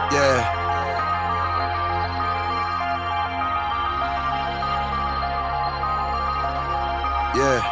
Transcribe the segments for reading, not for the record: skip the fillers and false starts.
Yeah. Yeah.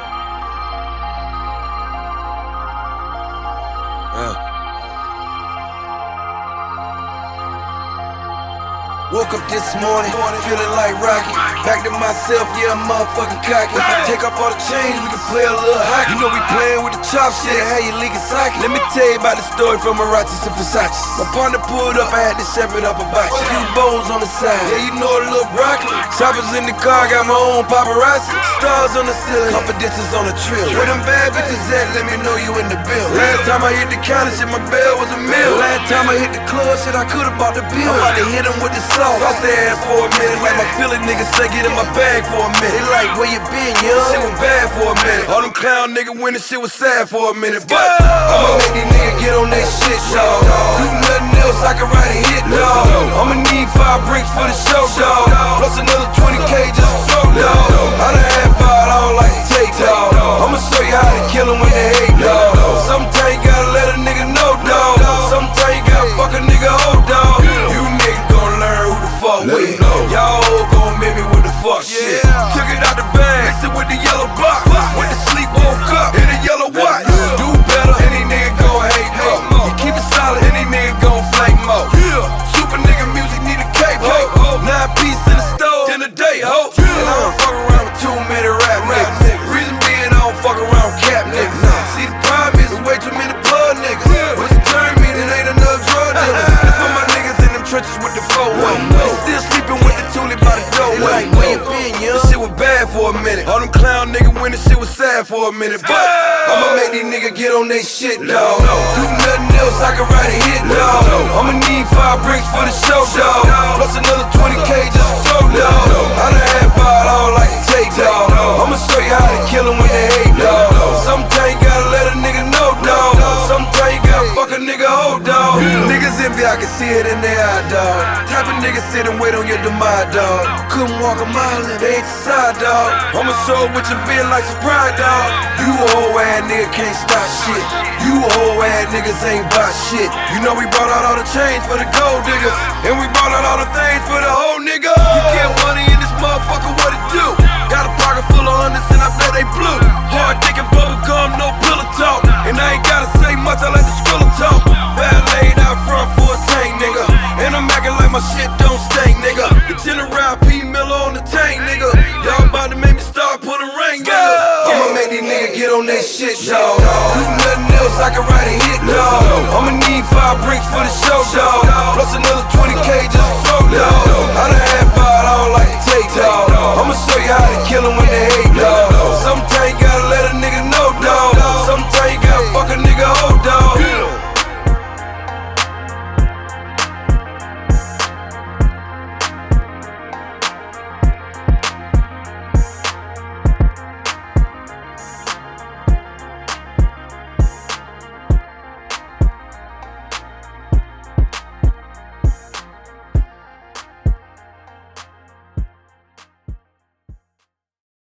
Woke up this morning, feeling like Rocky. Back to myself, yeah, I'm motherfucking cocky. If I take off all the chains, we can play a little hockey. You know we playing with the chop shit, how you leaking socket. Let me tell you about the story from Marathi to Versace. My partner pulled up, I had to separate up a box. Few bones on the side, yeah, you know a little broccoli. Choppers in the car, got my own paparazzi. Stars on the ceiling, confidence is on the trill. Where them bad bitches at, let me know you in the bill. Last time I hit the counter, shit, my bell was a meal. Last time I hit the club, shit, I could've bought the bill. I'm about to hit them with the sauce. Lost their ass for a minute, like my Philly niggas say, get in my bag for a minute. They like, where you been, young? Shit was bad for a minute. All them clown niggas winning, shit was sad for a minute. But I'ma make these niggas get on that shit, dawg. Do nothing else, I can write a hit, dawg. I'ma need 5 bricks for the show, dawg. Plus another 20K just to throw, dawg. I done had bought all like a take, dawg. I'ma show you how to kill them when they hate, dawg. Sometimes you gotta let a nigga know, dawg. Sometimes you gotta fuck a nigga hold, dawg. You niggas gon' learn who the fuck with. Y'all gon' make me with the fuck shit. Took it out the bag, mixed it with the yellow box. Went to sleep, woke up in a yellow watch. Do better, any nigga gon' hate more. You keep it solid, any nigga gon' flake more. Super nigga music need a cape, ho. 9 piece in the stove in a day, ho. And I don't fuck around with too many rap niggas. Reason being I don't fuck around with cap niggas. See the problem is there's way too many blood niggas. What's the turn me, there ain't enough drug dealers. It's for my niggas in them trenches with the 4-way. They still sleeping with the toolie by the doorway. Like, where you been, young? This shit was bad for a minute. All them clown niggas winning, shit was sad for a minute. But I'ma make these niggas get on they shit, dawg. Do nothing else, I can write a hit, dawg. I'ma need 5 bricks for the show, dawg. Plus another 20K just to throw, dawg. I done had bought all like a take, dawg. I'ma show you how to kill them when they hate, dawg. Sometimes you gotta let a nigga know, dawg. Sometimes you gotta fuck a nigga hold, dawg. Niggas envy, I can see it in their eye, dawg. Type of niggas sit and wait on your demise, dawg. Couldn't walk a mile and they ain't the side, dawg. I'ma show what you been like some pride, dawg. You a hoe ass nigga can't stop shit. You a hoe ass niggas ain't bout shit. You know we brought out all the chains for the gold diggers, and we brought out all the things for the whole nigga. We get money in this motherfucker, what it do? Got a pocket full of hundreds and I bet they blue. Hard thinking bubble gum, no pillow talk. And I ain't gotta say much, I like the skrilla talk. Bad laid out front for a tank, nigga. And I'm acting like my shit don't stink, nigga. The General P. Miller on the tank, nigga. Y'all about to make me start putting rain, nigga. I'ma make these niggas get on that shit, dawg. Do nothing else, I can write a hit, dawg. I'ma need 5 bricks for the show, dawg. Plus another